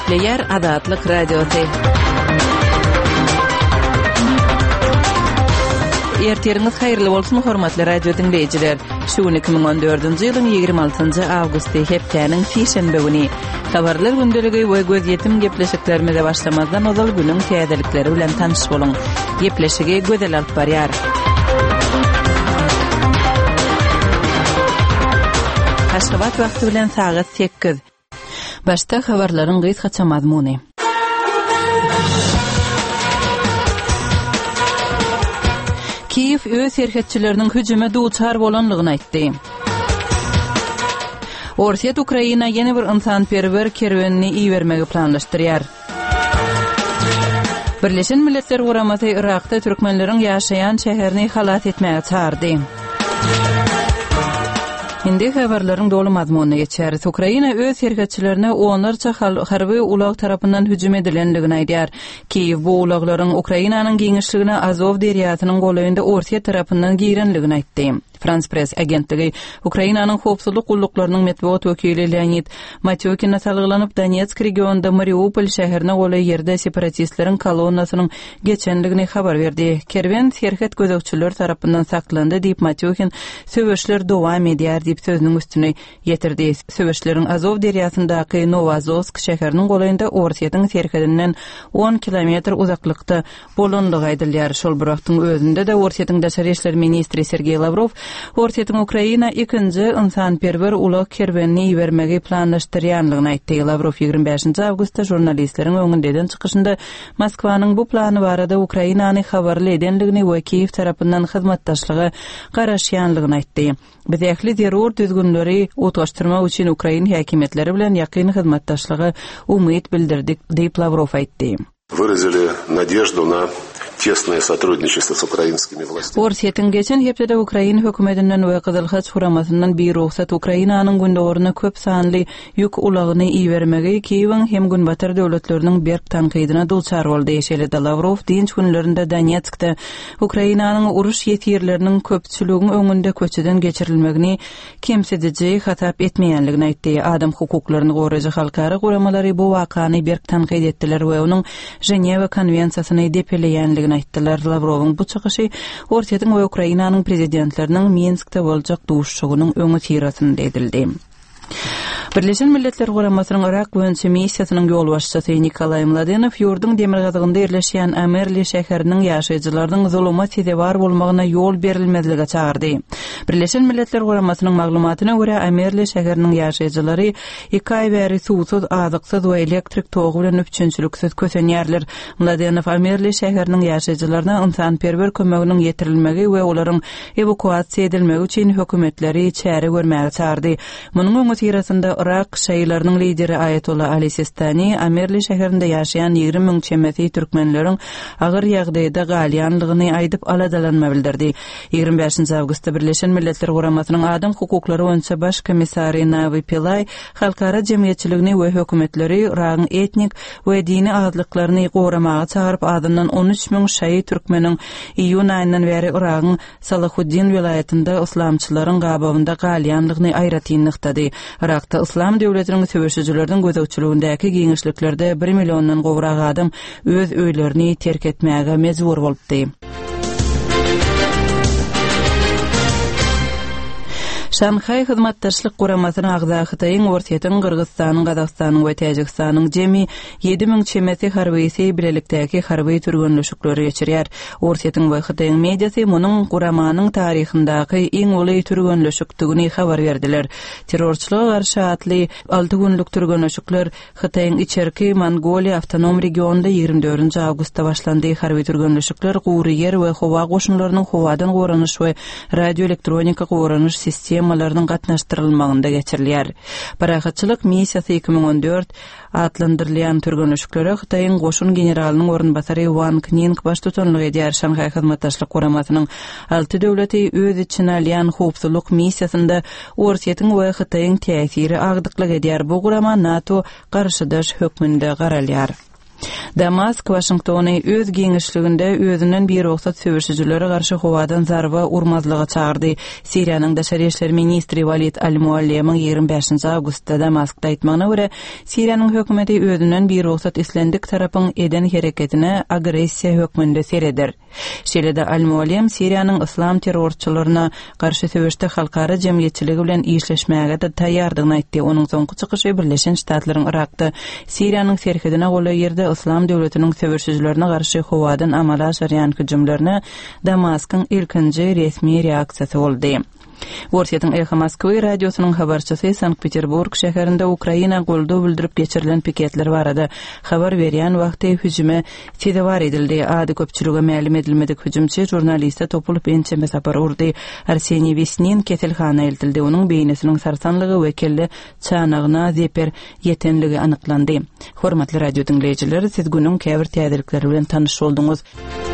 Eşleyer Adatlık Radyosu. Erteriniz hayırlı bolsun hormatly radio dinleyijiler. Şu 2014-nji ýylyň 26-njy awgusty hepdeniň şeýşembe güni. Habarlar gündeligi we göz ýetim gepleşiklerimize başlamazdan ozal günüň täzelikleri bilen tanış boluň. Gepleşigi gözel alyp barýar. Haşgabat wagty bilen sagat 8. Başta habarlaryň gysgaça mazmuny. Kiyev öz serhetçilerinin hüjüme duçar bolanlygyny aýtdy. Orsiýa Ukraina ýene bir insanperwer kerwenini iýermegi planlaşdyrýar. Birleşen Milletler Guramasy Irakda türkmenleriň ýaşaýan şäherini halat etmäge çağırdy. Indi habarlaryň dolu mazmunyna geçeriz. Ukraina öz serhetçilerine onlarca harby ulag tarapyndan hüjüm edilenligini aýdýar. Kiyev bu ulaglaryň Ukrainanyň giňişligine Azov deriýasynyň golaýynda Orsiýa tarapyndan girenligini aýtdy. Frans Press agentligi Ukrainanyň howpsuzlyk gulluklarının medeniýet wekili Leonid Matyokin salgylanyp Donetsk regionunda Mariupol şäherine golaý ýerde separatistleriň kolonnasynyň geçenligini habar berdi. Kerwen serhet gözegçiler tarapyndan saklandy diýip Matyokin söwüşler dowam edýär diýip sözüniň üstüne ýetirdi. Söwüşleriň Azov deriýasyndaky Novazovsk şäheriniň golaýynda Orsiýatyň serhedinden 10 kilometr uzaklykda bolanlygy aýdylýar. Şol bir wagtyň özünde de Orsiýatyň daşary işler ministri Sergey Lavrov Orsiýatyň Ukraina ikinji insanperwer ulag kerwenini iýermegi planlaşdyrýanlygyny aýtdy. Lavrov 25 awgustda jurnalistleriň öňünden çykyşynda Moskwanyň bu plany barada Ukrainany habarly edenligini we Kiyev tarapyndan hyzmatdaşlygy garaşýanlygyny aýtdy. Biz ähli zerur düzgünleri utgaşdyrmak üçin Ukraina häkimetleri bilen ýakyn hyzmatdaşlygy umyt bildirdik diýip Lavrov aýtdy. Выразили надежду на тесное сотрудничество с украинскими властями. Orsiýatyň geçen hepde Ukraina hökümetinden we Gyzyl Haç Huramasyndan bir ruhsat Ukrainanyň gündogyna köp sanly ýük ulagyny iýermegi Kiýewiň hem Günbatar döwletleriniň berk tankydyna duçar boldy diýişeli Lavrov dinç günlerinde Donetskde Ukrainanyň uruş ýetirleriniň köpçüliginiň öňünde köçeden geçirilmegini kemsedici hatap etmeýänligini aýtdy. Adam hukuklaryny goraýjy halkara guramalary bu wakany berk tankyd etdiler we onuň Ženewa konwensiýasyny depeleýänligini aýtdylar. Lavrowyň bu çykyşy Orsiýatyň we Ukrainanyň prezidentleriniň Minskde boljak duşşugynyň öňü tirasynda edildi. Birleşen Milletler Guramasynyň Irak boýunça missiýasynyň ýol başçysy Nikolay Mladenov ýurdun demirgazygynda ýerleşýän Amerli şäheriniň ýaşaýjylarynyň zuluma sedebar bolmagyna ýol berilmezlige çağırdy. Birleşen Milletler Guramasynyň maglumatyna görä Amerli şäheriniň ýaşaýjylary 2 ay bäri suwsuz, azyksyz we elektrik togy bilen üçünçüliksiz kösenýärler. Mladenov Amerli şäheriniň ýaşaýjylaryna insanperwer kömeginiň ýetirilmegi we olaryň evakuasiýa edilmegi üçin hökümetleri çäre görmäge çağırdy. Munyň öňü tirasynda Irak şäýlarynyň lideri Ayatollah Ali Sistani Amerli şäherinde ýaşaýan 20 000 çemeti türkmenleriň agyr ýagdaýda galýanlygyny aýdyp aladalanma bildirdi. 25 awgustda Birleşen Milletler Guramasynyň adam hukuklary boýunça baş komissary Navi Pillay halkara jemgyýetçiligini we hökümetleri Iragyň etnik we dini azatlyklaryny goramaga çağıryp adından 13 000 şäýi türkmeniň iýun aýyndan beri Iragyň Salahuddin vilayatynda islamçylaryň gabawynda galýanlygyny aýratýyny ýaktady. Irakda İslam döwletiniň söwüşçileriniň gözegçiligindäki giňişliklerde 1 milliondan gowrak adam öz öýlerini terk etmäge mejbur bolupdy. Şanhay hyzmatdaşlyk guramasyna agza Hytaýyň, Orsiýatyň, Kyrgyzstanyň, Gazakstanyň we Täjikstanyň jemi 7 000 çemeti harbiýsy bilelikdäki harby türgünleşikleri geçirýär. Orsiýatyň we Hytaýyň mediasy munyň guramanyň taryhyndaky iň uly türgünleşikdigini habar berdiler. Terrorçylyga garşy atly 6 günlük türgünleşikler Hytaýyň içerki Mongoliýa awtonom regionunda 24 awgustda başlandy. Harby türgünleşikler Guriyer we Howa goşunlarynyň howadan goranyş we radioelektronika goranyş sistem malarynyň gatnaşdyrylmagynda geçirilýär. Parahatçylyk missiýasy 2014 atlandyrylýan türgünleşiklere Hytaýyň goşun generalynyň ornbasary Wang Ning baş tutanlyk edýär. Şanhay hyzmatdaşlyk guramasynyň 6 döwleti öz içine alýan howpsuzlyk missiýasynda Orsiýatyň we Hytaýyň täsiri agdyklyk edýär. Bu gurama NATO garşydaş hökmünde garalýar. Damask Washingtony öz giňişliginde özünden bir oksat söwüşçülere garşy howadan zarba urmazlyga çağırdy. Siriýanyň Daşary işler ministri Walid al-Muallim 25 awgustda Damaskda aýtmagyna görä, Siriýanyň hökümeti özünden bir oksat islendik tarapyň eden hereketine agressiýa hökmünde sereder. Şeýle-de al-Muallim Siriýanyň islam terrorçylaryna garşy söwüşde halkara jemgyýetçiligi bilen işleşmäge de taýýardygyny aýtdy. Onuň soňky çykyşy Birleşen Ştatlaryň Irakda Siriýanyň serkedine goly ýerde İslam döwletiniň söwüşçülerine garşy howadan amala aşarýan hüjümlerine Damaskyň ilkinji resmi reaksiýasy boldy. Worsetin Echo Moskwy radiosynyň habarçysy Sankt-Peterburg şäherinde Ukraina golda bildirip geçirilen piketler barada habar berýän wagtda hüjüme tedawar edildi. Ady köpçülige ma'lum edilmedik hüjümçi jurnaliste topulup ençe mesapar urdy. Arseniy Vesnin ketelhana eltildi. Onuň beýnesiniň sarsanlygy we kelle çanagyna zeper ýetenligi anyklandy. Hormatly radio dinleýijiler, siz günüň käbir täzelikleri bilen tanyş boldyňyz.